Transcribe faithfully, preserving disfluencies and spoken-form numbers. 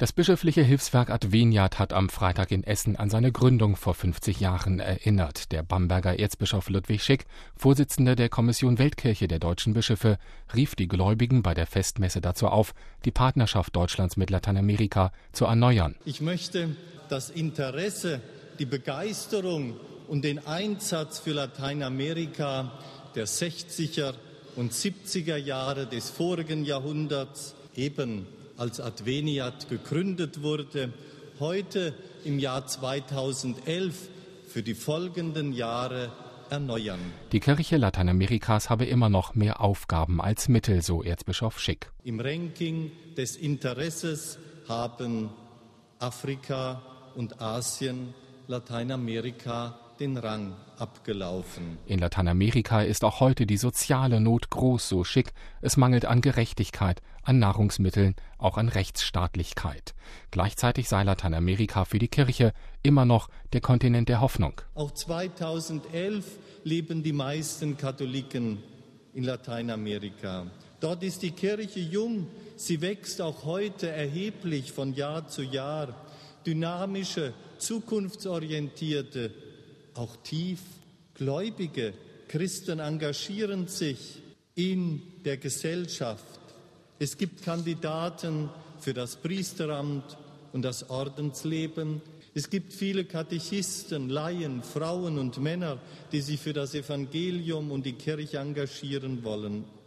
Das bischöfliche Hilfswerk Adveniat hat am Freitag in Essen an seine Gründung vor fünfzig Jahren erinnert. Der Bamberger Erzbischof Ludwig Schick, Vorsitzender der Kommission Weltkirche der deutschen Bischöfe, rief die Gläubigen bei der Festmesse dazu auf, die Partnerschaft Deutschlands mit Lateinamerika zu erneuern. Ich möchte das Interesse, die Begeisterung und den Einsatz für Lateinamerika der sechziger und siebziger Jahre des vorigen Jahrhunderts, eben als Adveniat gegründet wurde, heute im Jahr zweitausendelf für die folgenden Jahre erneuern. Die Kirche Lateinamerikas habe immer noch mehr Aufgaben als Mittel, so Erzbischof Schick. Im Ranking des Interesses haben Afrika und Asien Lateinamerika den Rang abgelaufen. In Lateinamerika ist auch heute die soziale Not groß, so Schick. Es mangelt an Gerechtigkeit, an Nahrungsmitteln, auch an Rechtsstaatlichkeit. Gleichzeitig sei Lateinamerika für die Kirche immer noch der Kontinent der Hoffnung. Auch zweitausendelf leben die meisten Katholiken in Lateinamerika. Dort ist die Kirche jung, sie wächst auch heute erheblich von Jahr zu Jahr. Dynamische, zukunftsorientierte, auch tief gläubige Christen engagieren sich in der Gesellschaft. Es gibt Kandidaten für das Priesteramt und das Ordensleben. Es gibt viele Katechisten, Laien, Frauen und Männer, die sich für das Evangelium und die Kirche engagieren wollen.